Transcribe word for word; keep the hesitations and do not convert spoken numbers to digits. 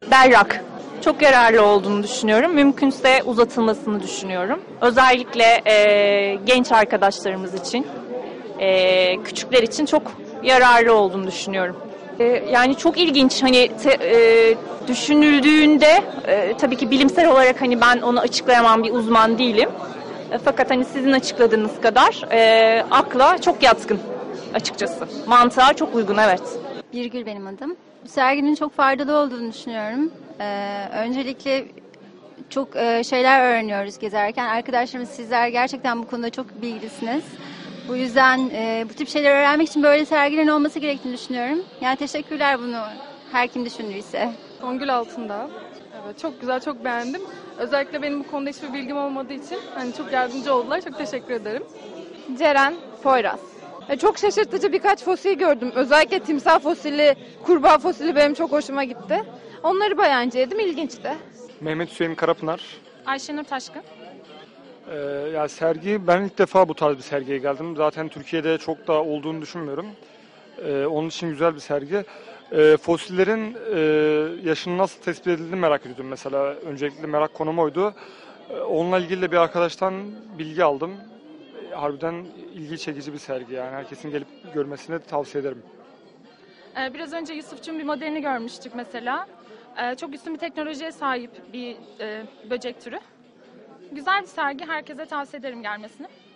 Berrak. Çok yararlı olduğunu düşünüyorum. Mümkünse uzatılmasını düşünüyorum. Özellikle e, genç arkadaşlarımız için, e, küçükler için çok yararlı olduğunu düşünüyorum. E, yani çok ilginç. Hani te, e, düşünüldüğünde e, tabii ki bilimsel olarak hani ben onu açıklayamam, bir uzman değilim. E, fakat hani sizin açıkladığınız kadar e, akla çok yatkın açıkçası. Mantığa çok uygun, evet. Birgül benim adım. Bu serginin çok faydalı olduğunu düşünüyorum. Ee, öncelikle çok e, şeyler öğreniyoruz gezerken. Arkadaşlarımız, sizler gerçekten bu konuda çok bilgilisiniz. Bu yüzden e, bu tip şeyler öğrenmek için böyle sergilerin olması gerektiğini düşünüyorum. Yani teşekkürler bunu her kim düşündüyse. Songül Altındağ. Evet, çok güzel, çok beğendim. Özellikle benim bu konuda hiçbir bilgim olmadığı için hani çok yardımcı oldular. Çok teşekkür ederim. Ceren Poyraz. Çok şaşırtıcı birkaç fosil gördüm. Özellikle timsah fosili, kurbağa fosili benim çok hoşuma gitti. Onları bayağı inceledim, ilginçti. Mehmet Hüseyin Karapınar. Ayşenur Taşkın. Ee, ya sergi, ben ilk defa bu tarz bir sergiye geldim. Zaten Türkiye'de çok da olduğunu düşünmüyorum. Ee, onun için güzel bir sergi. Ee, fosillerin e, yaşını nasıl tespit edildiğini merak ediyordum mesela. Öncelikle merak konum oydu. Ee, onunla ilgili de bir arkadaştan bilgi aldım. Ee, harbiden ilgi çekici bir sergi yani. Herkesin gelip görmesini tavsiye ederim. Ee, biraz önce Yusufçuğun bir modelini görmüştük mesela. Ee, çok üstün bir teknolojiye sahip bir e, böcek türü. Güzel bir sergi, herkese tavsiye ederim gelmesini.